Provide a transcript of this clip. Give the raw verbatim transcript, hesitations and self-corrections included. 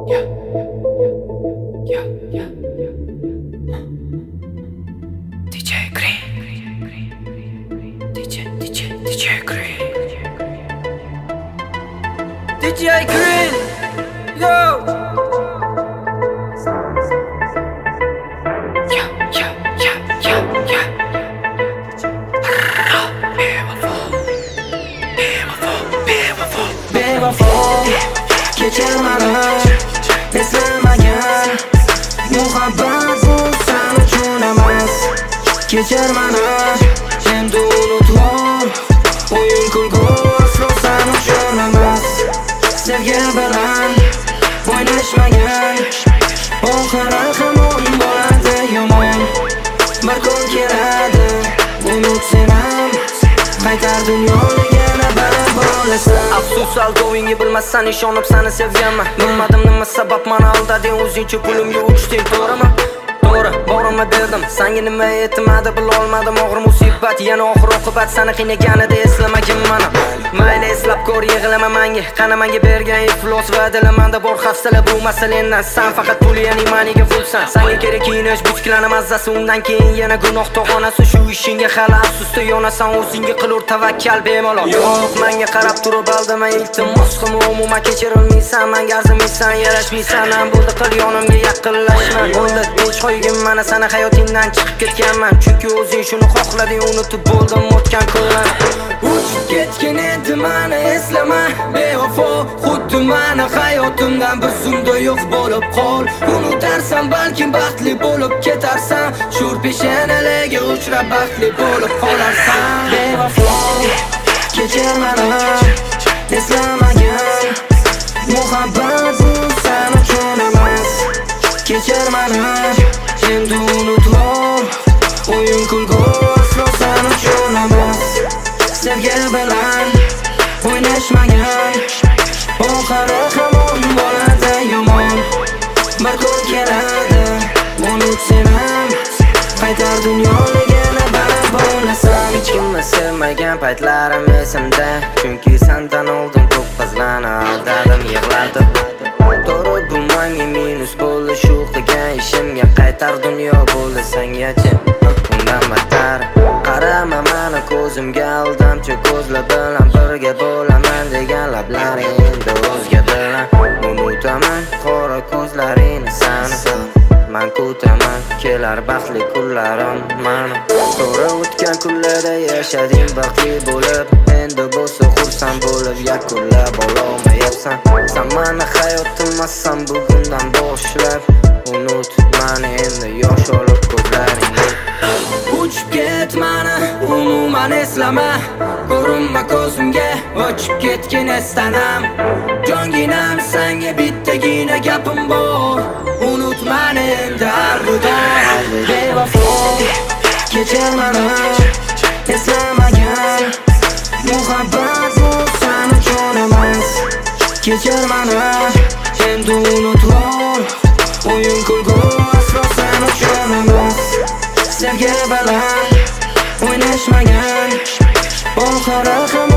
Yeah, yeah, yeah. D J Green, D J, D J, D J Green, D J Green, yo. Yeah, yeah, yeah, yeah, yeah. Bevafo, bevafo, bevafo, bevafo. Kechirmalar eslamagan muhabbat bu sen uchun emas. Kechirmalar endi unutib o'yin kulgu aslo sen uchun emas. Sevgi bilan o'ynashmagan oxiri hamon bo'ladi yomon. Bir kun keladi unutsin ham qaytar dunyoni yana bir bo'lasan. Afsus algovingga bilmassan ishonib seni sevganman. Bilmadim nima sabab meni aldading, o'zingcha pulimga uchding, to'g'rimi? To'g'ri, borima berdim, senga nima yetmadi bilolmadim. Og'ir musibat, yana oxir oqibat seni qiynaganida eslamagan meni. Mayli eslab ko'r, yig'lama menga, qani menga bergan iflos va dilimanda bor hafsala bu masaladan. Sen faqat pul yani maniga fulsan. Senga kerak kiyinish, buchklanib mazzasi, undan keyin yana gunoh tog'onasi. Shu ishingga hali afsusda yonasan, o'zingga qilur tavakkal bemalol. Yo'q, menga qarab turib aldama iltimos qilma, umuman kechirilmaysan, menga arzimaysan, yarashmaysan. Ham bo'ldi qil yonimga yaqinlashma. Bo'ldi, hech qo'ygin mana sana hayotingdan chiqib ketganman. Chunki o'zing shuni xohlading, unutib bo'ldim o'tgan kunlar. Uchib ketgan edi meni eslama bevafo, xuddi meni hayotimdan bir zumda yo'q bo'lib qol. Unutarsan balki baxtli bo'lib ketarsan, sho'r peshanalarga uchrab baxtli bo'lib qolarsan. Bevafo, kechirmalar eslamagan muhabbat bu sen uchun emas. Kechirmalar endi unutib o'yin kulgu aslo sen uchun emas. Sevgi bilan o'ynashmagan oxiri hamon bo'ladi yomon. Bir kun keladi unutsin ham qaytar dunyoni yana bir bo'lasan. Hech kimni sevmagan paytlarim esimda, chunki sendan oldin ko'p qizlarni aldadim, yig'ladim. To'g'ri, bu menga minus bo'ldi, shu qilgan ishimga qaytar dunyo bo'ldi sengacha. Undan battar qarama meni ko'zimga, aldamchi ko'zlar bilan birga bo'laman degan lablaring endi o'zga bilan. Unutaman qora ko'zlaringni sani, men kutaman kelar baxtli kunlarim meni. To'g'ri, o'tgan kunlarda yashading baxtli bo'lib, endi bo'lsa xursand bo'lib yakunlab ololmayapsan. Sen meni hayotimmassan bugundan boshlab, unut meni endi yosh olib ko'zlaringni. Uchib ket meni umuman eslama, ko'rinma ko'zimga ochib ketgin estanam. Jonginam senga bittagina gapim bor, unut meni endi alvido. Bevafo, kechirmalar eslamagan muhabbat bu sen uchun emas. Kechirmalar endi unutib o'yin kulgu aslo sen uchun emas. Sevgi bilan o'ynashmagan oxiri ham